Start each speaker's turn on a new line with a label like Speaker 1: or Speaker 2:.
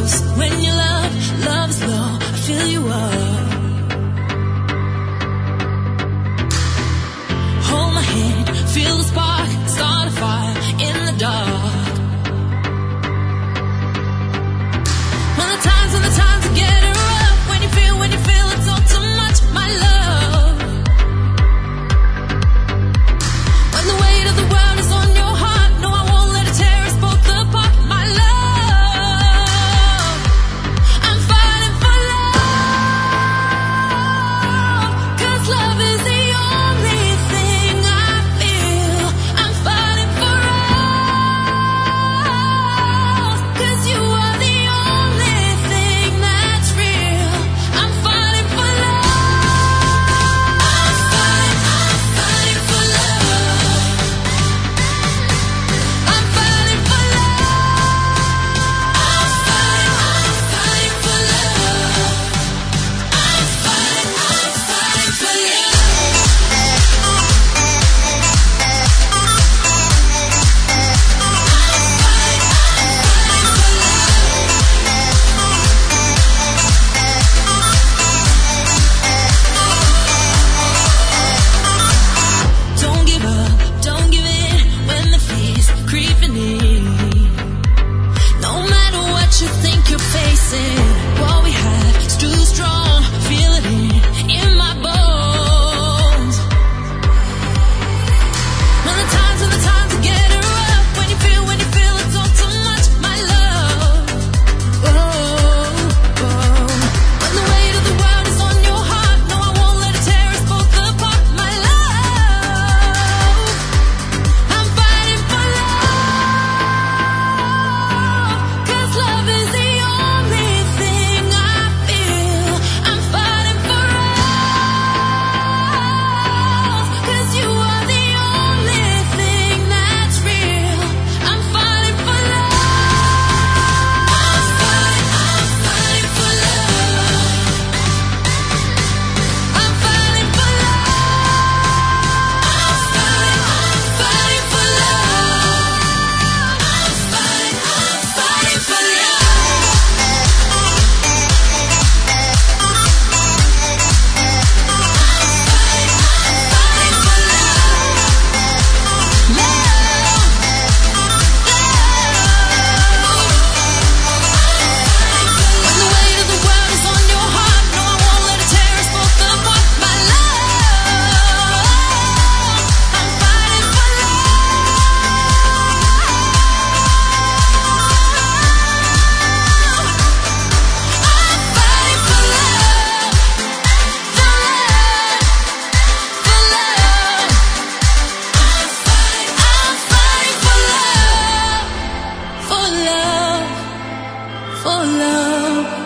Speaker 1: close. When your love is low, I fill you up. Hold my hand, feel the spark, start a fire in the dark. When the times are getting rough, when you feel it's all too much, my love. When the weight of the world is on your heart, no, I won't let it tear us both apart, my love. I'm fighting for love, 'cause love is the only thing I feel. I'm fighting for us, 'cause you are the only thing that's real. I'm fighting for love. I'm fighting for love. I'm fighting for love. I'm fighting for love. I'm fighting for Don't give up, don't give in when the fear's creeping in. No matter what you think you're facing, what we have is too strong. Feel it in my bones. When the times are getting rough, when you feel it's all too much, my love. When the weight of the world is on your heart, no, I won't let it tear us both apart, my love. I'm fighting for love, 'cause love is the only thing I feel. I'm fighting for us, 'cause you are the only thing that's real. I'm fighting for love. I'm fighting for love. I'm fighting for love. I'm fighting for love. I'm fighting for love. When the weight of the world is on your heart, no, I won't let it tear us both apart, my love. I'm fighting for love, for love.